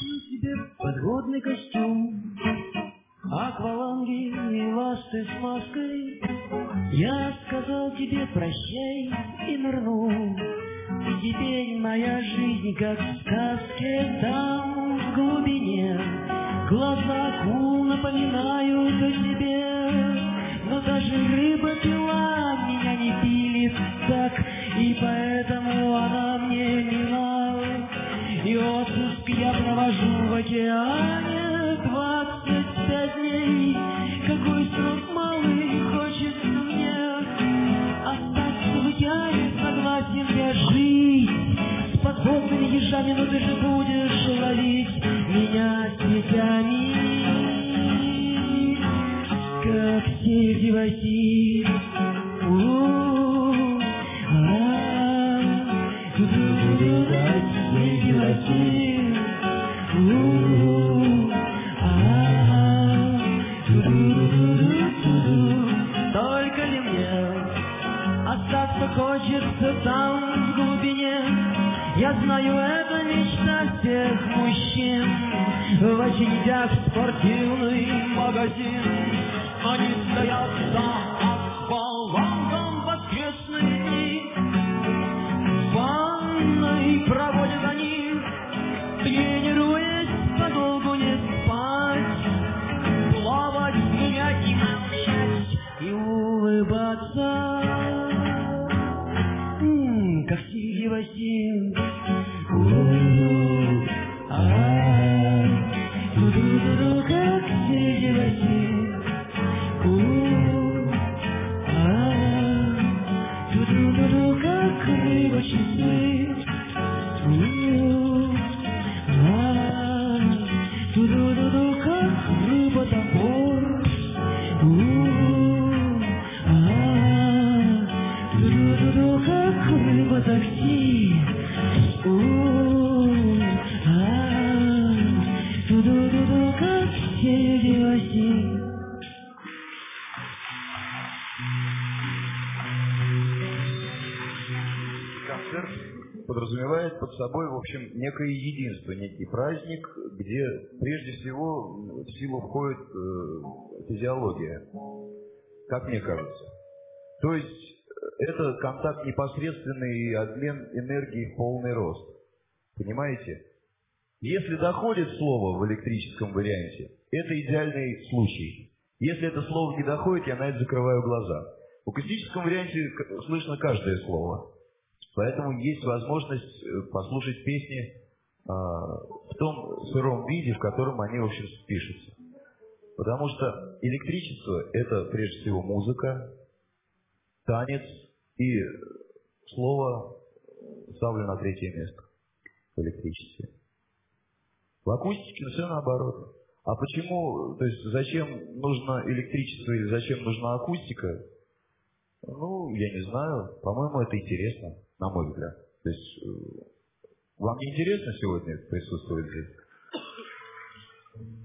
на тебе подводный костюм, акваланги и ласты с маской. Я сказал тебе прощай и нырнул, и теперь моя жизнь как в сказке. Там в глубине глаза акул напоминают о себе, но даже рыба пила меня не пилит так, и поэтому она мне мила. И отпуск я провожу в океане 25 дней. Какой срок малый, хочется мне остаться в океане, согласен я жить с подводными ежами, но ты же будешь ловить меня сетями, как сети в оси. Только ли мне остаться хочется там в глубине? Я знаю, это мечта всех мужчин. В очередях в спортивный магазин они стоят за аквалангом воскресные дни. В ванной проводят они, тренируясь подолгу не спать, плавать, смеять и молчать и улыбаться, как сиги в оси. Как сиги в оси. Как рыба часы. Как рыба топор. Как рыба такси. Как сиги в оси. Концерт подразумевает под собой, в общем, некое единство, некий праздник, где прежде всего в силу входит физиология, как мне кажется. То есть это контакт непосредственный и обмен энергией в полный рост. Понимаете? Если доходит слово в электрическом варианте, это идеальный случай. Если это слово не доходит, я на это закрываю глаза. В акустическом варианте слышно каждое слово. Поэтому есть возможность послушать песни в том сыром виде, в котором они, в общем, пишутся. Потому что электричество – это, прежде всего, музыка, танец, и слово ставлю на третье место в электричестве. В акустике все наоборот. А почему, то есть зачем нужно электричество или зачем нужна акустика? Ну, я не знаю. По-моему, это интересно, на мой взгляд. То есть вам не интересно сегодня присутствовать здесь?